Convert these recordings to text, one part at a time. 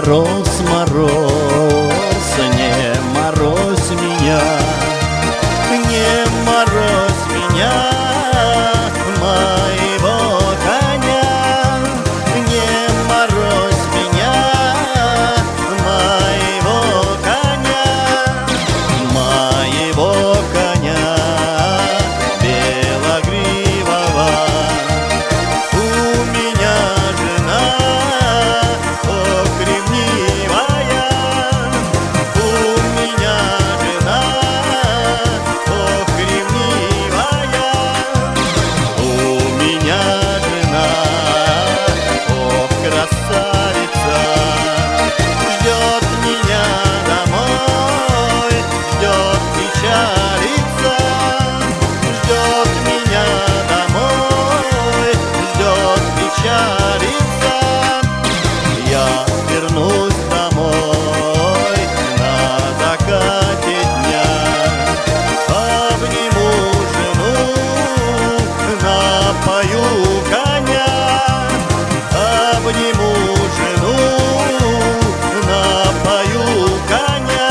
мороз, мороз, не морозь меня, не морозь меня, моего коня, не морозь меня, моего коня, моего коня белогривого. У меня жена ревнивая, у меня жена ревнивая, у меня жена красавица, ждет меня домой, ждет печалится, ждет меня домой, ждет печалится. Я вернусь домой на закате дня, обниму жену, напою коня, обниму жену, напою коня.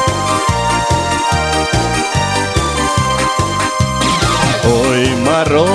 Ой, мороз,